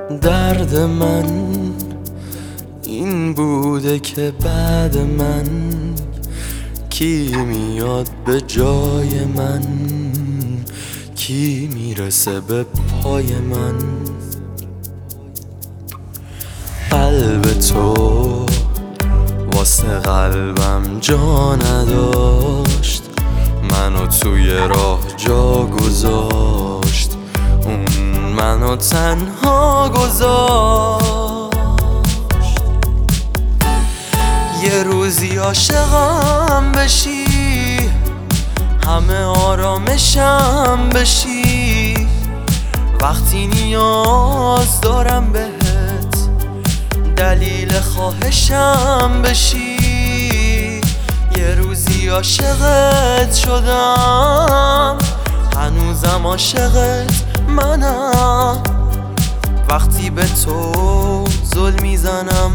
درد من این بوده که بعد من کی میاد به جای من، کی میرسه به پای من. قلب تو واسه قلبم جا نداشت، منو توی راه جا گذاشت، اون منو تنها گذاشت. یه روزی عاشقم بشی، همه آرامشم بشی، وقتی نیاز دارم بهت دلیل خواهشم بشی. یه روزی عاشقت شدم، هنوزم عاشقت منم. وقتی به تو زل میزنم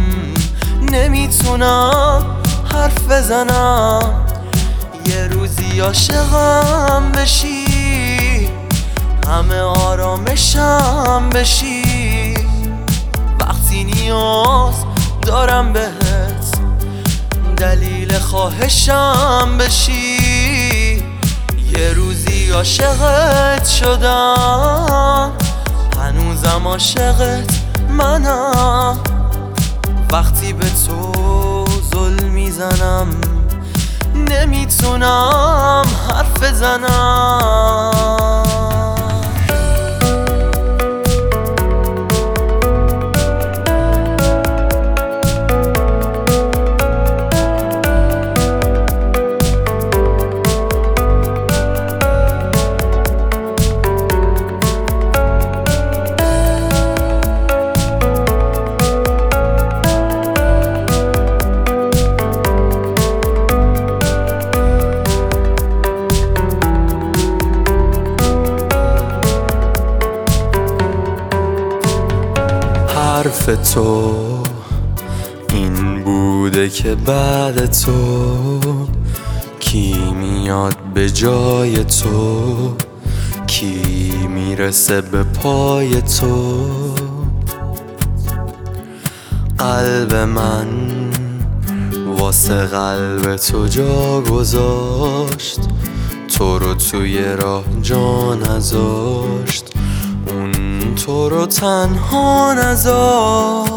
نمیتونم حرف بزنم. یه روزی عاشقم بشی، همه آرامشم بشی، وقتی نیاز دارم بهت دلیل خواهشم بشی. یه روزی عاشقت شدم، هنوزم عاشقت منم. وقتی به تو زل میزنم نمیتونم حرف بزنم. حرف تو این بوده که بعد تو کی میاد به جای تو، کی میرسه به پای تو. قلب من واسه قلب تو جا گذاشت، تو رو توی راه جا نذاشت، اون تو رو تنها نذاشت.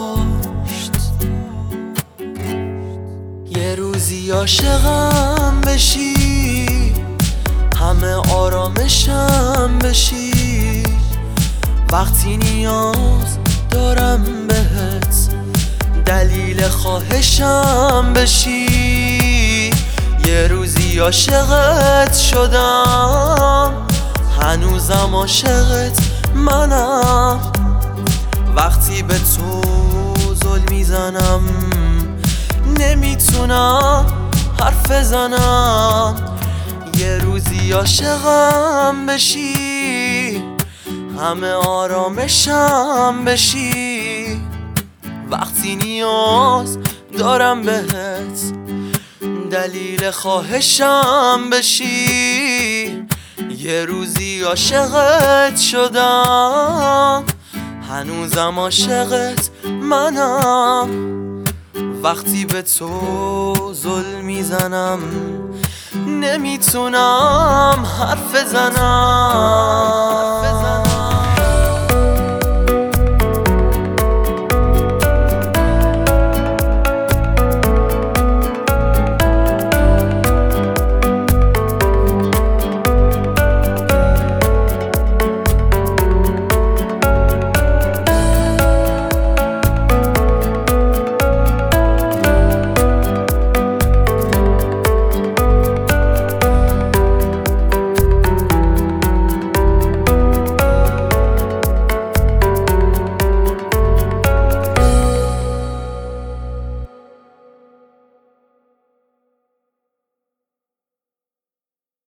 یه روزی عاشقم بشی، همه آرامشم بشی، وقتی نیاز دارم بهت دلیل خواهشم بشی. یه روزی عاشقت شدم، هنوزم عاشقت منم. وقتی به تو زل میزنم نمیتونم حرف بزنم. یه روزی عاشقم بشی، همه آرامشم بشی، وقتی نیاز دارم بهت دلیل خواهشم بشی. یه روزی عاشقت شدم، هنوزم عاشقت منم. وقتی به تو زل میزنم نمیتونم حرف بزنم.